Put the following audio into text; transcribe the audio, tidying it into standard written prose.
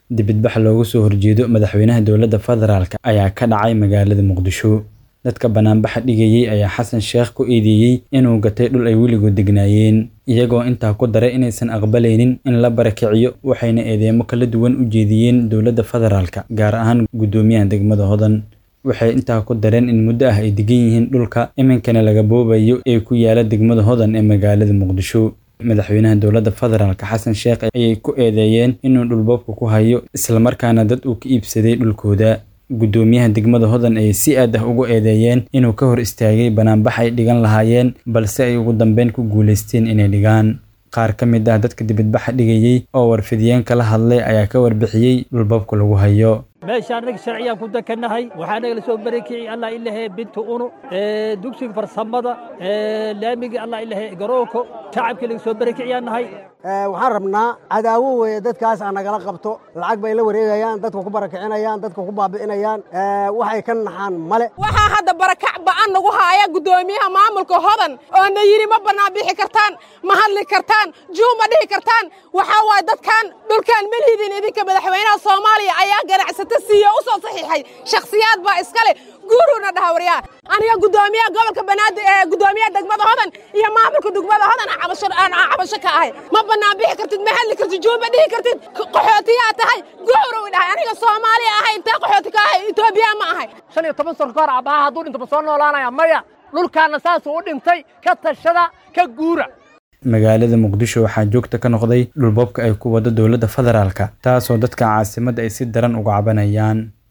dibadbax loogu soo horjeedo madaxweynaha dowladda federaalka ayaa ka dhacay magaalada Muqdisho. dadka banaanbaxa dhigayay ayaa Xasan Sheekh ku eedeeyay inuu gatay dhul ay weligood degnaayeen, iyagoo intaa ku daray inaysan aqbalaynin in la barakiciyo, waxayna eedeemo kala duwan u jeediyeen dowladda federaalka, gaar ahaan gudoomiyaha degmada Hodan. waxay intaa ku dareen in muddo ay degan yihiin dhulka iminkana laga boobayo ee ku yaala degmada Hodan ee magaalada Muqdisho. madaxweynaha dowladda federaalka Xasan Sheekh ayay ku eedeeyeen inuu dhulboobka ku hayo isla markaana dad uu ka iibsaday dhulkooda. gudoomiyaha degmada Hodan ay si aad ah ugu eedeeyeen inuu ka hor istaagay banaanbax ay dhigan lahaayeen, balse ay ugu dambeyn ku guuleysteen inay dhigaan. qaar ka mid ah dadka dibadbaxa dhigayay oo warfidiyeen kala hadlay ayaa ka warbixiyay dhulboobka lagu hayo. meeshaan rag sharciya ku dakanahay waxaana la soo barakicay Allah ilaahay bintu unu dugsiga farsamada laamiga Allah ilaahay garooko shacabka laga soo barakiciyanahay. waxaan rabnaa cadaawo weeye dadkaas aan nagala qabto, lacag bay la wareegayaan, dadka ku barakicinayaan, dadka ku baabi'inayaan, waxay ka naxaan male. waxaa hadda barakac ba'an nagu haaya gudoomiyaha maamulka Hodan oo na yiri ma banaan bixi kartaan, ma hadli kartaan, juuma dhihi kartaan. waxa waay dadkan dhulkan malidin idinka madaxweynaha Soomaaliya ayaa ganacsata siiyo u soo saxiixay shakhsiyaad baa iskale guuruna dhahawriya. aniga gudoomiyaha gobolka Banaadir gudoomiyaha degmada Hodan iyo maamulka degmada Hodan cabasho ka ahay, ma banaan bixi kartid, ma hadli kartid, juuma dhihi kartid, qaxootiya tahay guuru dhahay. aniga Soomaaliya ahay inta qaxooti ka ahay, Itoobiya ma ahay. 15 sano kahor abaha haduu dhinto soo noolaanaya maya, dhulkaana saas u dhintay ka tashada ka guura. magaalada Muqdisho waxaa joogta ka noqday dhulboobka ay ku wada dowladda federaalka, taasoo dadka caasimadda ay si daran uga cabanayaan.